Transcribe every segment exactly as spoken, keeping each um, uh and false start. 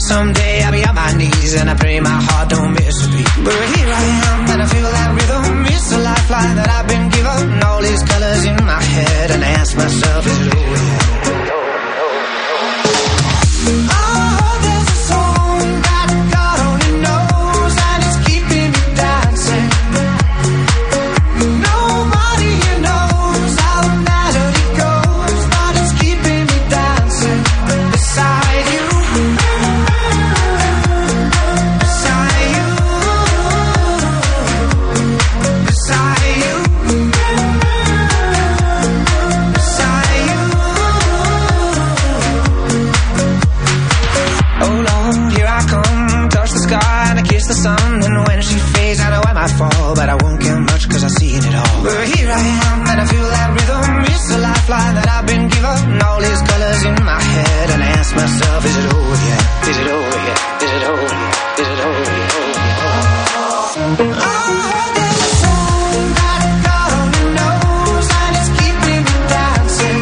someday I'll be on my knees and I pray my heart don't miss a beat. But here I am and I feel that rhythm. It's a lifeline that I've been given. All these colors in my head and I ask myself, is it over yet? The sun, and when she fades I know I might fall, but I won't care much cause I've seen it all. But here I am and I feel that rhythm. It's a lifeline that I've been given. All these colors in my head and I ask myself, is it over yet? Is it over yet? Is it over yet? Is it over yet? Over yet? Oh, there's a song that God only knows and it's keeping me dancing.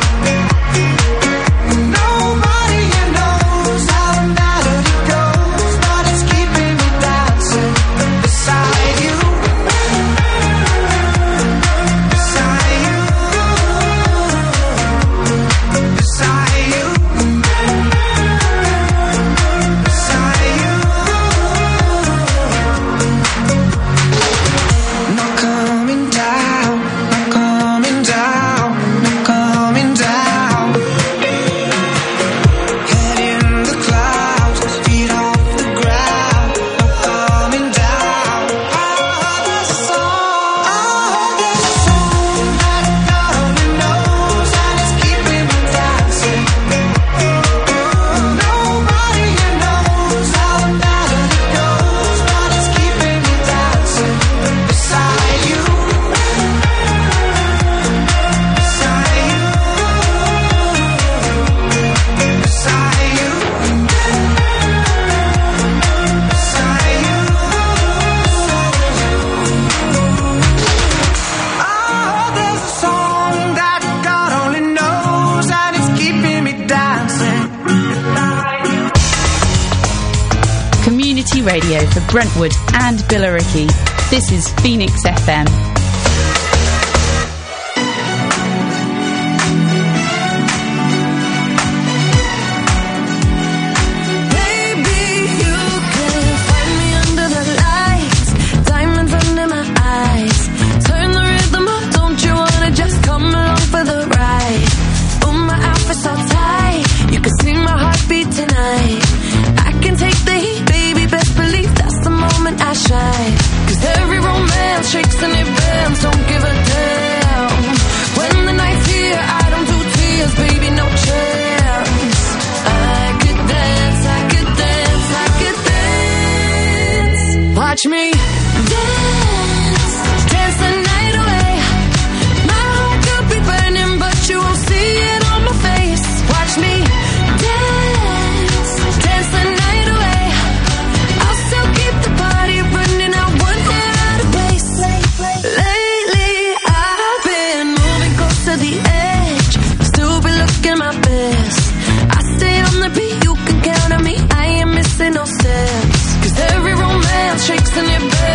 Nobody here knows how the melody goes, but it's keeping me dancing. Beside you, beside you, beside you, beside you. Not coming down, not coming down, not coming down. Head in the clouds, feet off the ground, not coming down. Oh, there's a song, oh, there's a song that God only knows and it's keeping me dancing. Nobody here knows how the melody goes, but it's keeping me dancing. Beside you, beside you, beside you, beside you. Oh, there's a song that God only knows and it's keeping me dancing. Community radio for Brentwood and Billericay. This is Phoenix F M. Baby, you can find me under the lights, diamonds under my eyes. Turn the rhythm up, don't you wanna just come along for the ride? Oh, my outfit's so tight, you can see my heartbeat tonight. I can take the heat, baby, best believe that's the moment I shine. Cause every romance shakes and it bends, don't give a damn. When the night's here, I don't do tears, baby, no chance. I could dance, I could dance, I could dance. Watch me dance, dance the night away. My heart could be burning, but you won't see it on my face. Watch me dance, dance the night away. I'll still keep the party running, I won't get out of place. Lately I've been moving close to the edge, still be looking my best. I stay on the beat, you can count on me, I ain't missing no steps. Cause every romance shakes and it bends,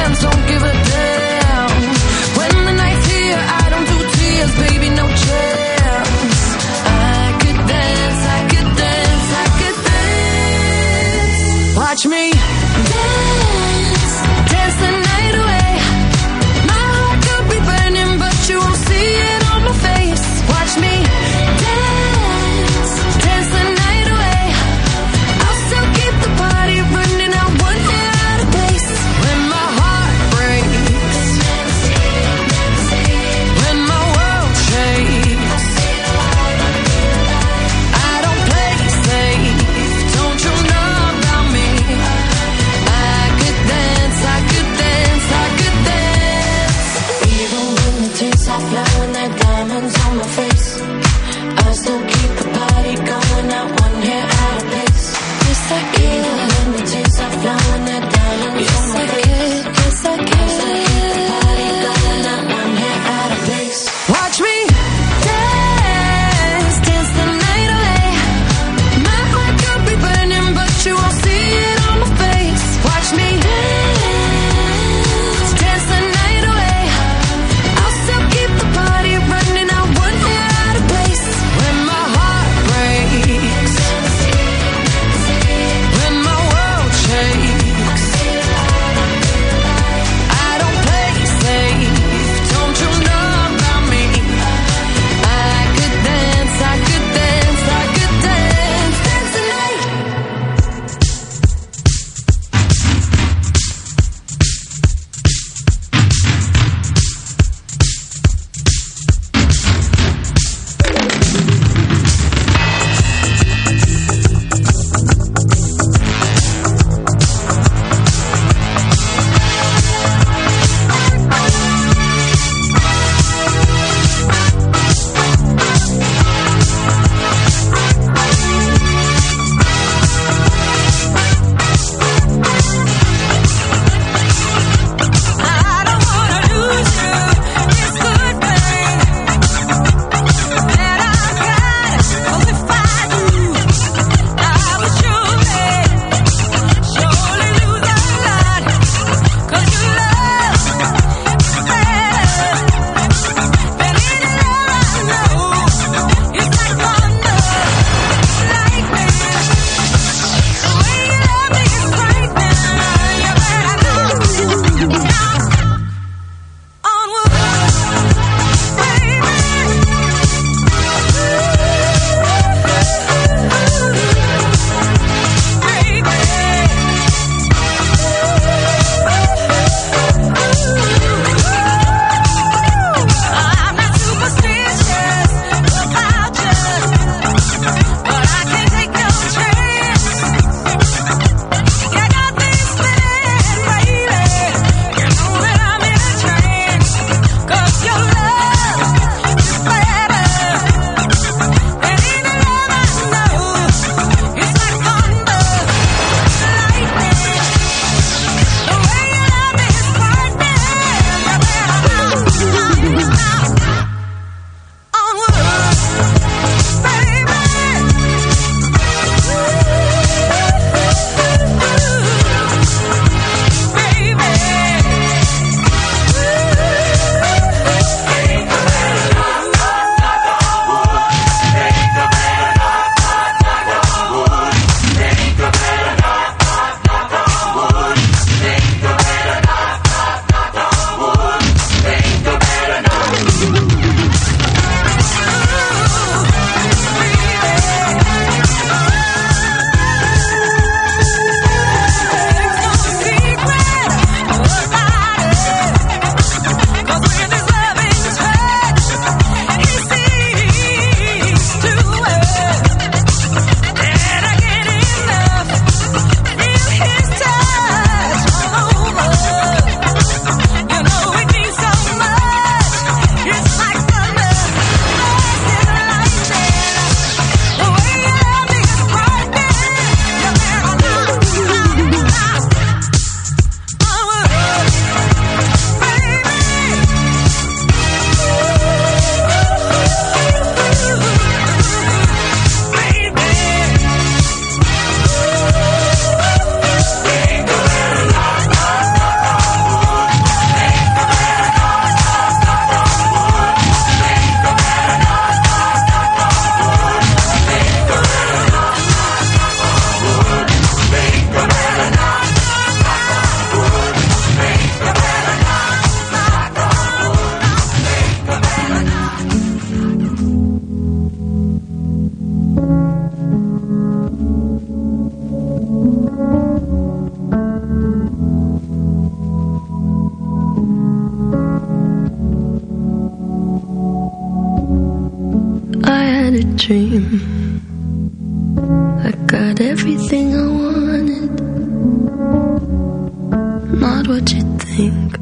not what you think.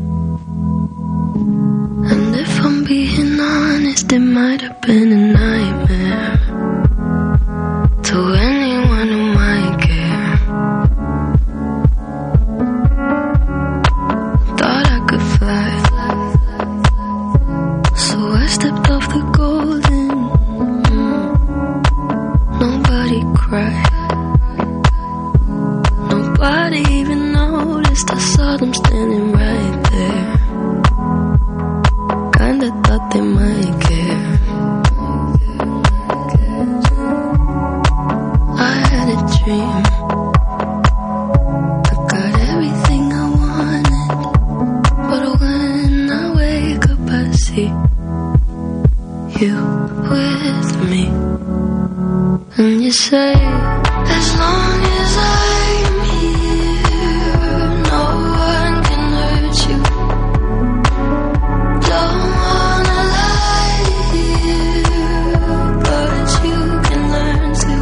And if I'm being honest, it might have been a nightmare to anyone who might care. Thought I could fly, so I stepped off the golden. Mm. Nobody cried, nobody even noticed. I saw them standing right there. Kinda thought they might care. I had a dream, I got everything I wanted, but when I wake up I see you with me. And you say, as long as I'm here, no one can hurt you. Don't wanna lie here, but you can learn to.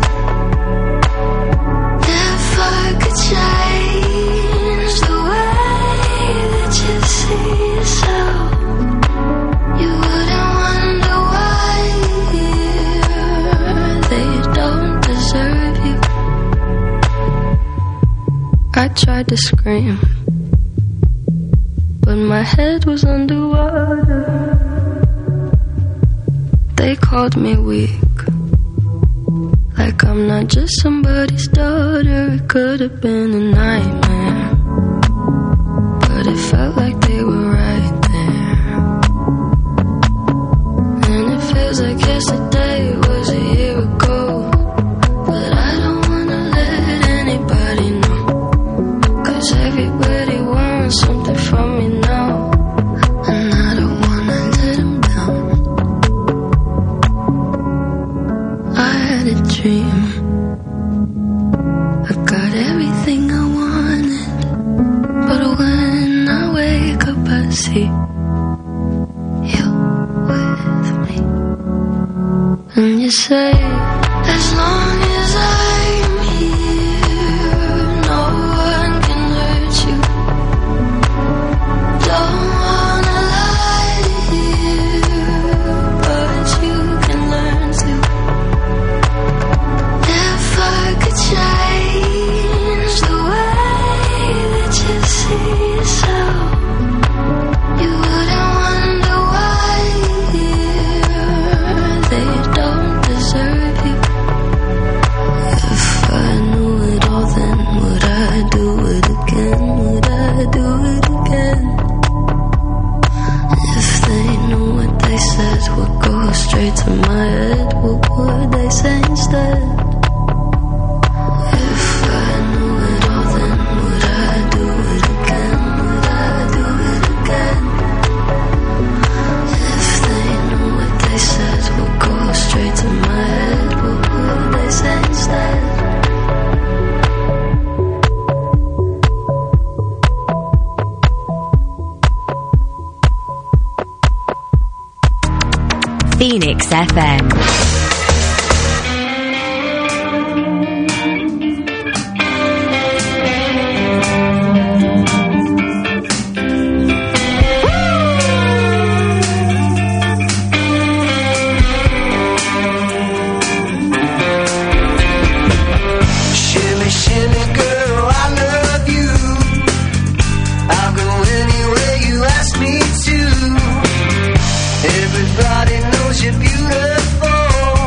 If I could change the way that you see yourself, you wouldn't wonder why they don't deserve you. I tried to scream, but my head was underwater. They called me weak, like I'm not just somebody's daughter. It could have been a nightmare, but it felt like they were right there. And it feels like yesterday was a year ago, but I don't wanna let anybody know, 'cause everybody wants something from me now, and I don't wanna let them down. I had a dream, I got everything I wanted, but when I wake up I see you with me. And you say, as long as I'm here, no one can hurt you. Don't wanna lie here, but you can learn to. If I could change the way that you see yourself, you wouldn't wonder why they don't deserve you. If I knew it all, then would I do it again? Would I do it again? If they knew what they said would go straight to my head, what would they say instead? If I knew it all, then would I do it again? Would I do it again? If they knew what they said would go straight to my head, what would they say instead? Phoenix F M. Shimmy, shimmy, girl, I love you. I'll go anywhere you ask me to. Everybody knows you're beautiful.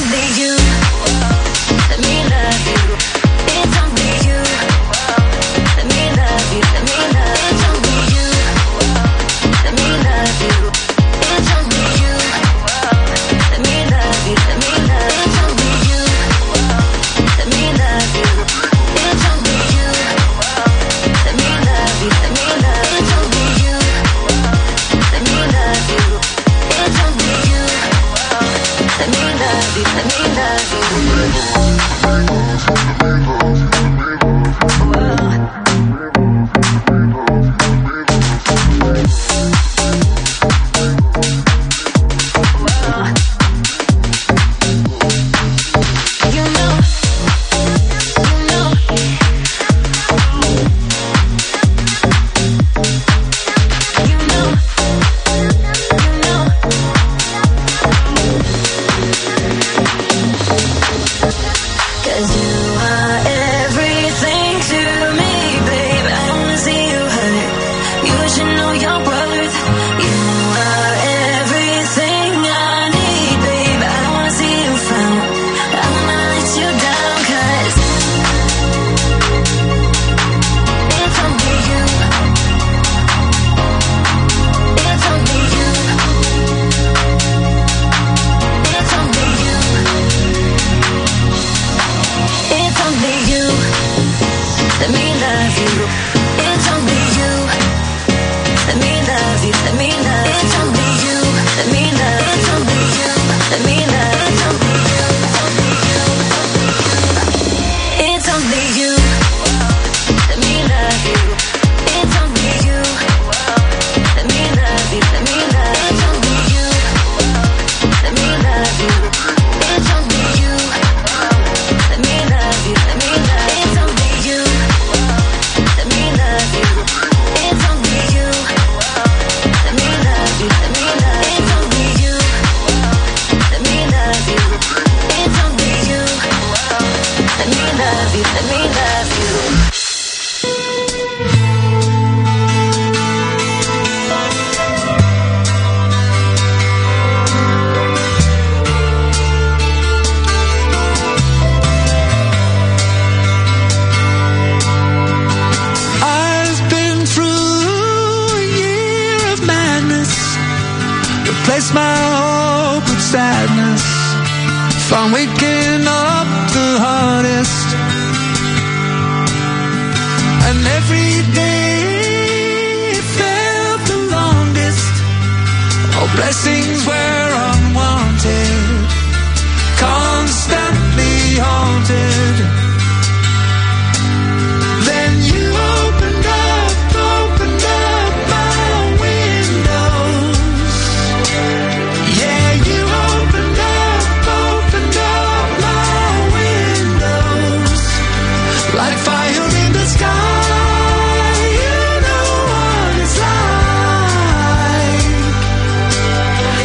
replace my hope with sadness. If I'm waking up the hardest, and every day it felt the longest. All blessings were unwanted, constantly haunted. Then you opened up, opened up my windows. Yeah, you opened up, opened up my windows. Like fire in the sky, you know what it's like.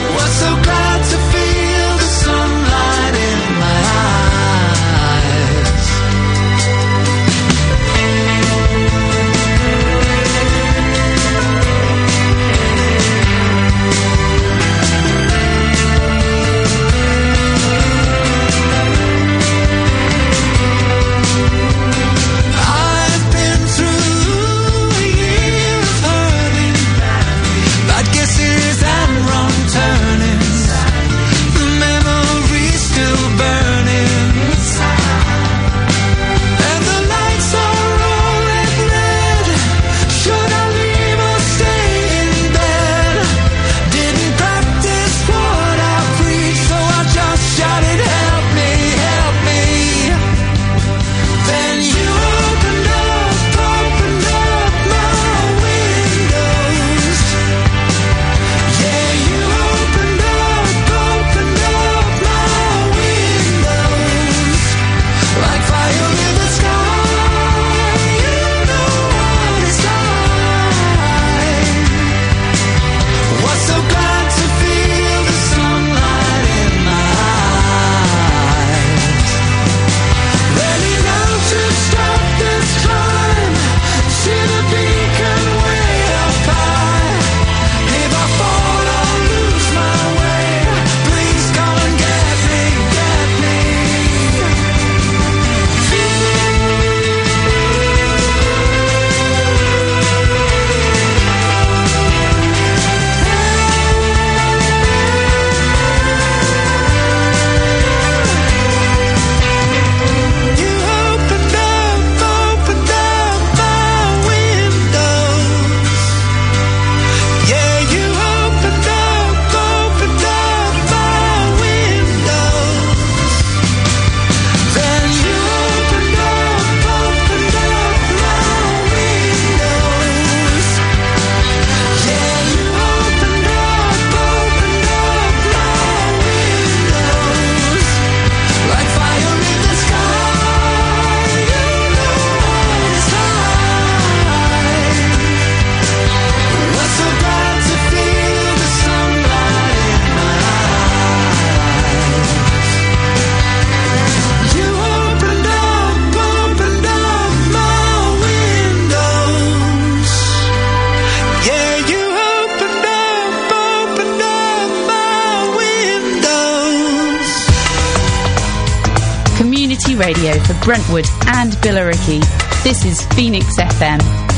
community radio for Brentwood and Billericay. This is Phoenix F M.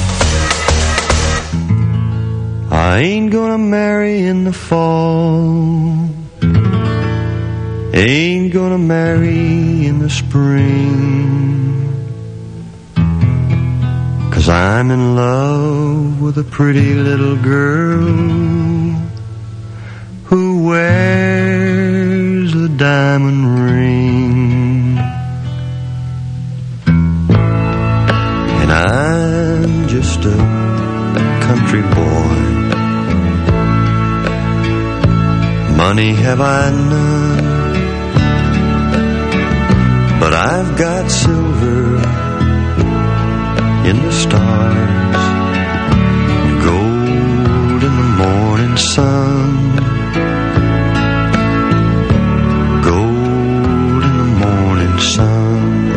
I ain't gonna marry in the fall, ain't gonna marry in the spring, 'cause I'm in love with a pretty little girl who wears a diamond ring. And I'm just a country boy, money have I none, but I've got silver in the stars, gold in the morning sun, gold in the morning sun.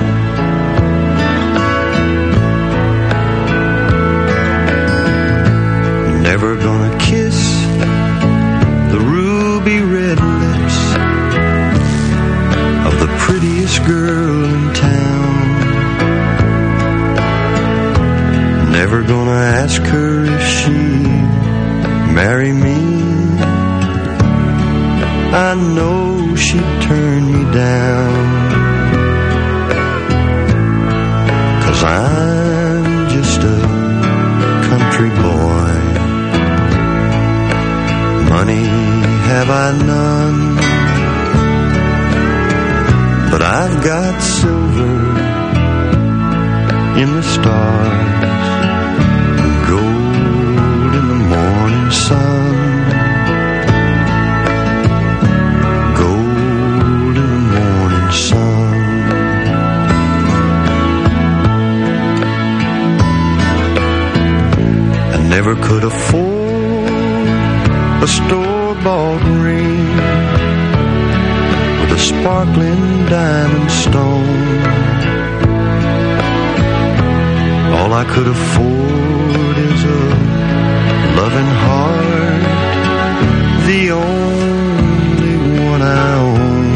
Never gonna kiss the ruby red lips of the prettiest girl in town. Never gonna ask her if she'd marry me. I know she'd turn me down, 'cause I'm just a country boy, money have I none, but I've got silver in the stars, gold in the morning sun, gold in the morning sun. I never could afford a store-bought ring with a sparkling diamond stone. All I could afford is a loving heart, the only one I own.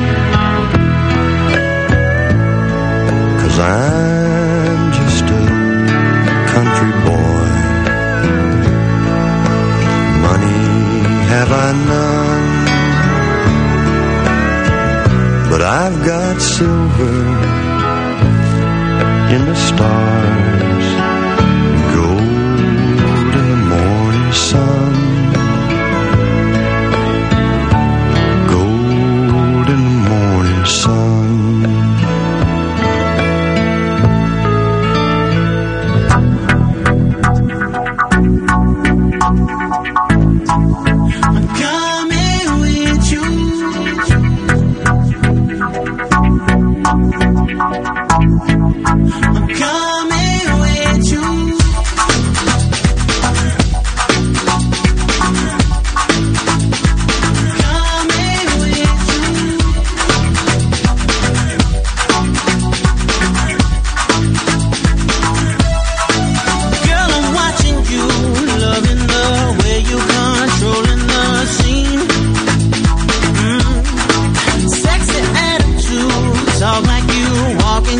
'Cause I'm just a country boy, money have I none, but I've got silver in the stars, gold in the morning sun, gold in the morning sun. I'm coming with you. I'm coming with you. Coming with you. Girl, I'm watching you, loving the way you controlling the scene. Mm. Sexy attitude, talk like you walking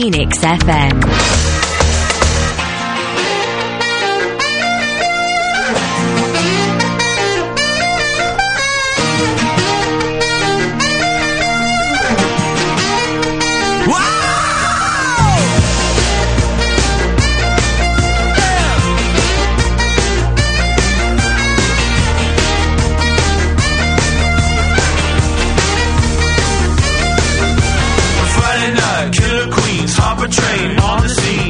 Phoenix F M. Train on the scene.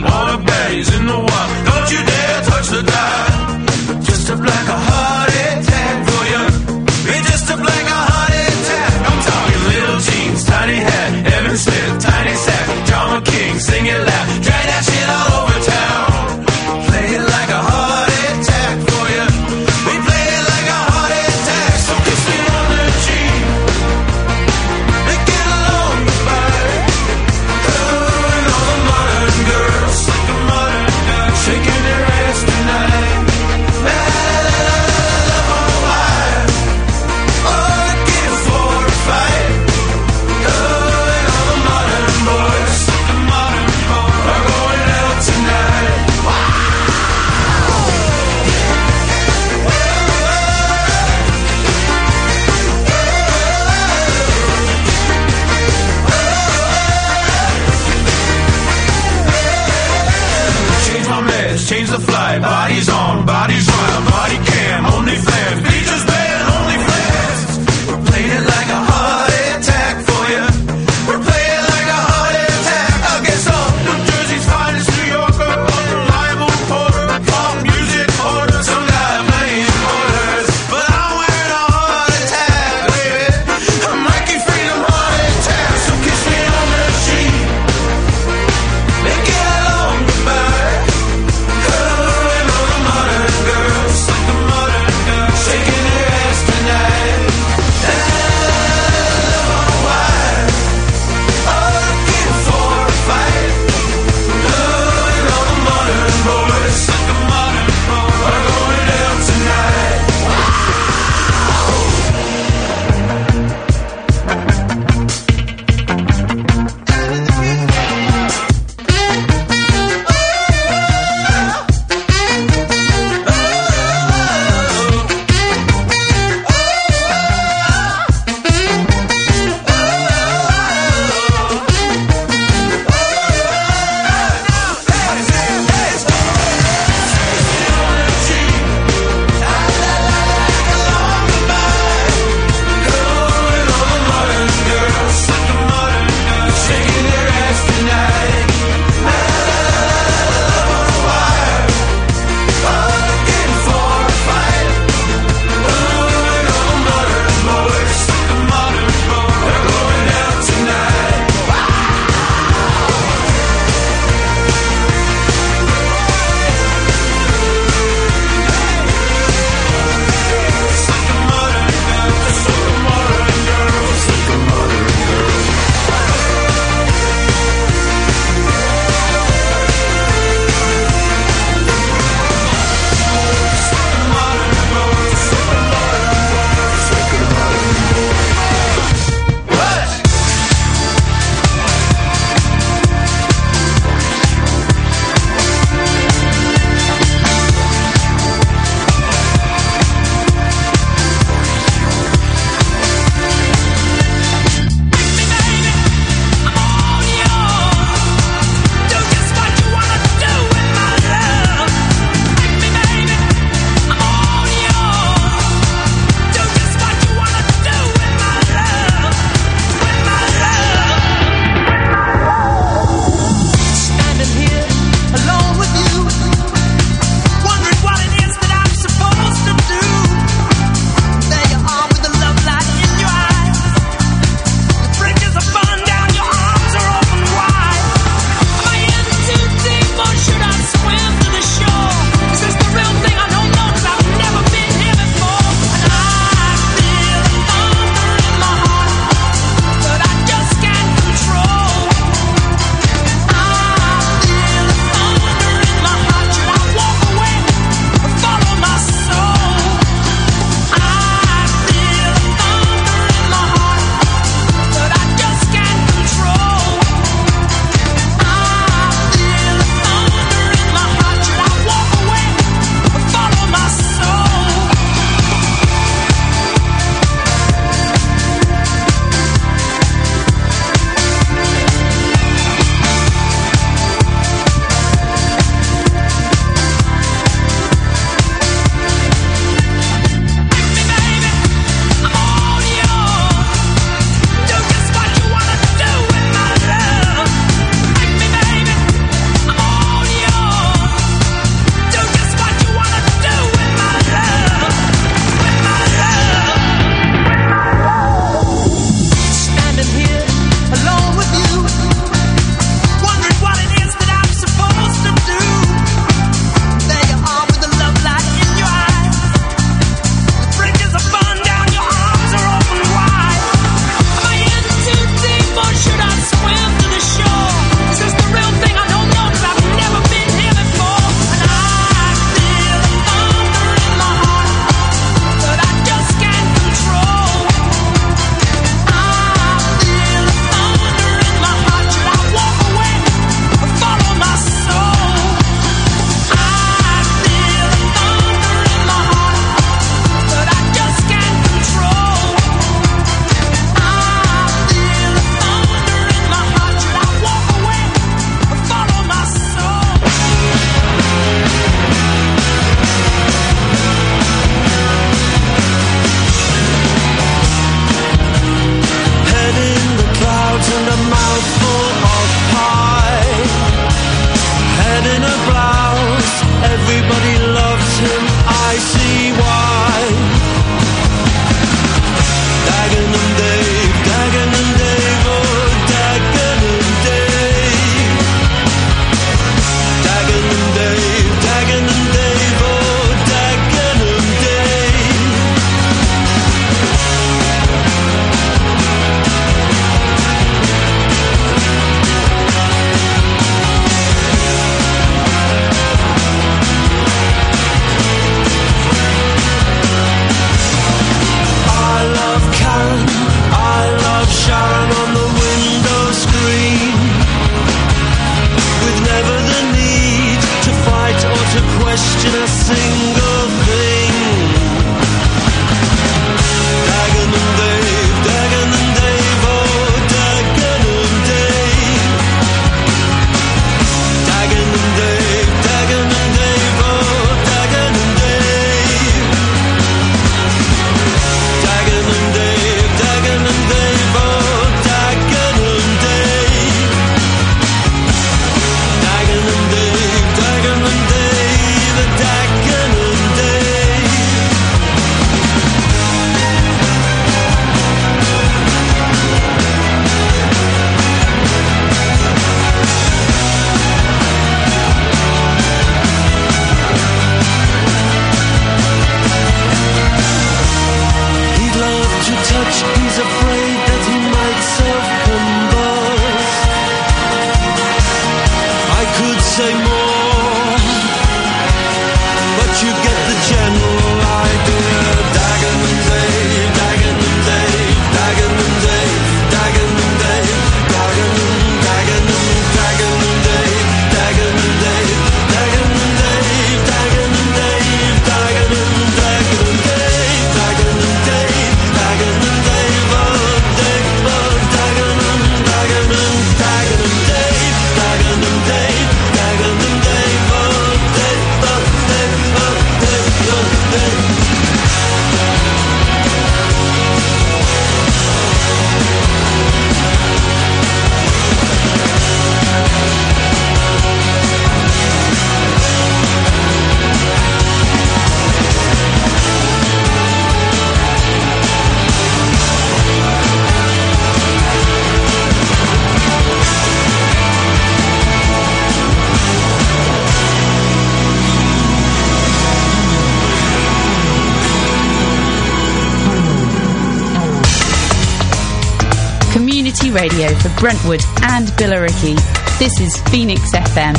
community radio for Brentwood and Billericay. This is Phoenix F M.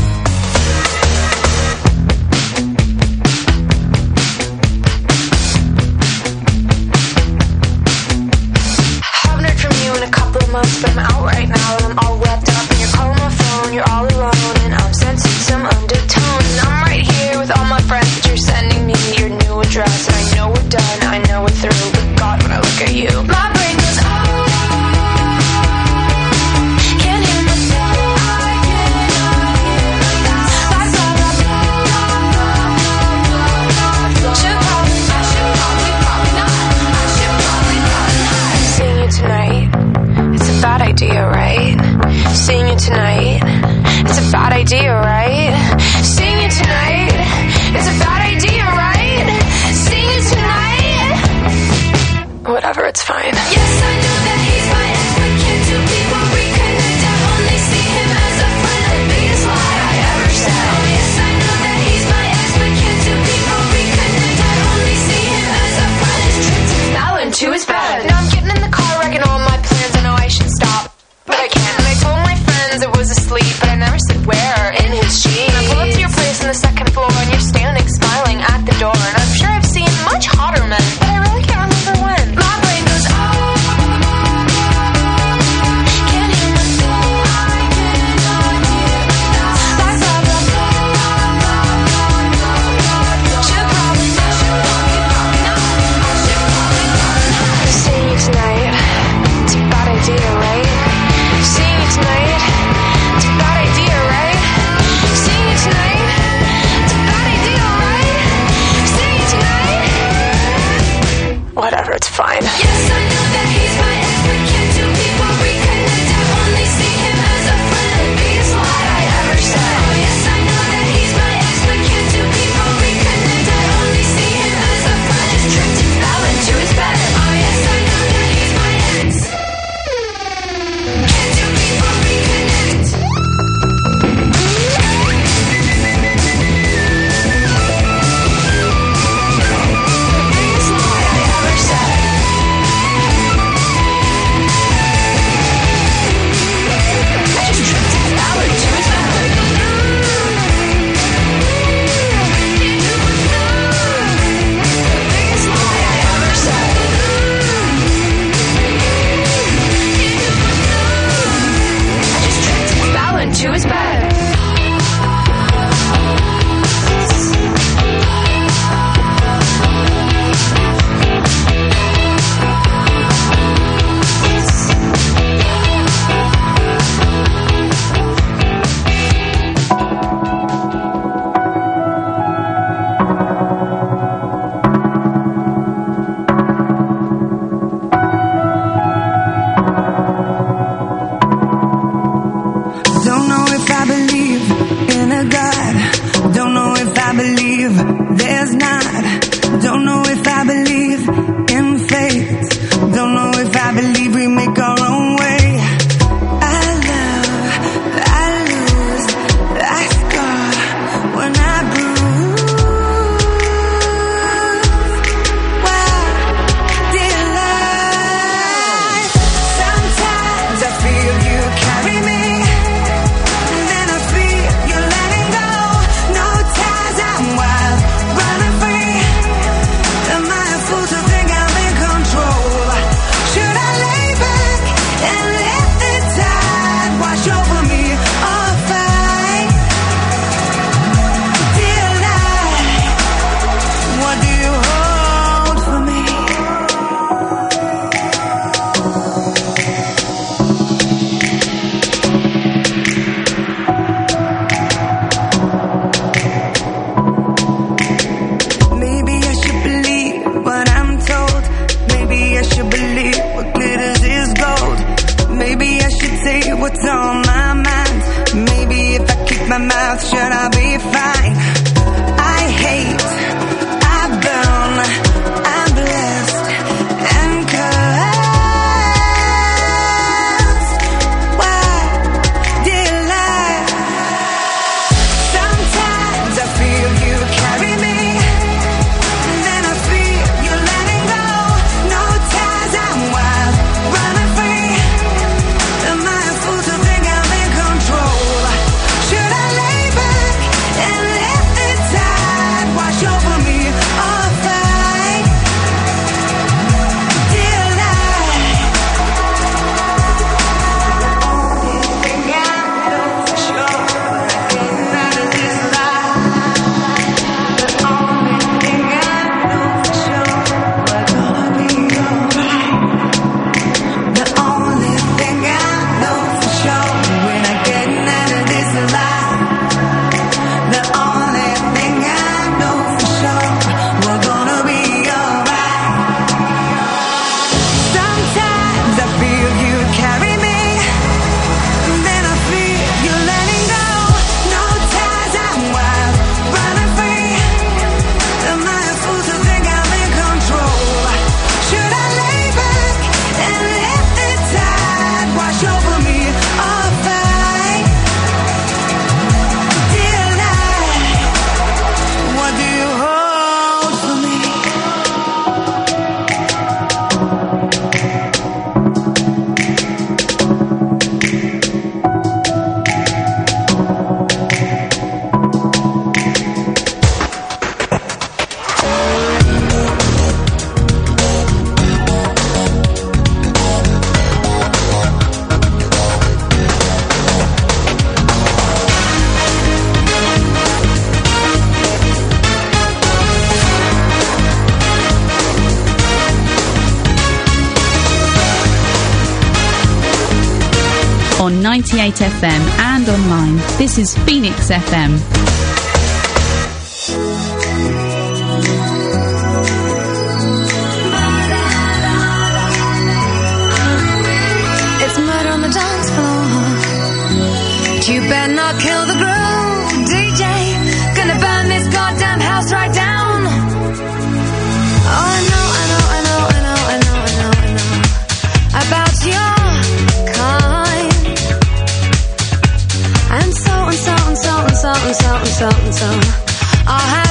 But I'm out right now and I'm all wrapped up. And you're calling my phone, you're all alone, and I'm sensing some undertones. And I'm right here with all my friends, but you're sending me your new address. And I know we're done, I know we're through, but God, when I look at you, my brain goes, oh, can't hear myself. I cannot hear myself. That's all I do. Should probably, I should probably, probably not. I should probably, probably not. Seeing you tonight, it's a bad idea, right? Seeing you tonight, it's a bad idea, right? Seeing you tonight, it's a bad idea, right? Seeing you tonight, whatever, it's fine. Yes, I know that he's my ex, but can two people reconnect? I only see him as a friend, the biggest lie I ever said. Oh, yes, I know that he's my ex, but can two people reconnect? I only see him as a friend. His trip to Fallon to his bed. Now I'm getting in the car, wrecking all my plans. I know I should stop, but I can't. And I told my friends it was asleep, but I never said where. In his jeans. I pull up to your place on the second floor, and you're standing smiling at the door. And I'm sure I've seen much hotter men, but I really can't remember when. My brain goes, oh, can't hear myself. I cannot hear myself. That's all I know. Should probably, I should probably, probably not. I should probably, probably not. Seeing you tonight, it's a bad idea, right? Seeing you tonight, it's a bad idea, right? Seeing you tonight, it's a bad idea, right? Seeing you tonight, whatever, it's fine. Yes, I know that he's my ex, but can two people reconnect? I only see him as a friend, the biggest lie I ever said. Oh, yes, I know that he's my ex, but can two people reconnect? I only see him as a friend. His trip to Fallon to his bed. Oh, yes, I know that he's my ex. Can two people reconnect? Biggest lie I ever said. I just tripped to Fallon to his bed. Biggest lie I ever said. I just tripped to Fallon to his bed. Don't know if I believe in a God. Don't know if I believe there's not. Don't know if I believe in fate. Don't know if I believe we make our own way. I love, I lose, I scar when I bruise. Why, dear life? Sometimes I feel you carry me. Then I feel you letting go. No ties, I'm wild, running free. Am I a fool to think I'm in control? Should I lay back and let the tide wash over me or fight? Dear life, what do you hold for me? Maybe I should believe what I'm told. Maybe I should believe what glitters is gold. Maybe I should say what's on my mind. Maybe if I keep my mouth shut, I'll be fine. I hate, I burn, I'm blessed and cursed. Why, dear life? Sometimes I feel you carry me. Then I feel you letting go. No ties, I'm wild, running free. on ninety-eight F M and online. This is Phoenix F M. It's murder on the dance floor. You better not kill the groove, D J. Gonna burn this goddamn house right down. Oh, I know, I know, I know, I know, I know, I know, I know about your kind. And so and so and so and so and so and so and so. I'll have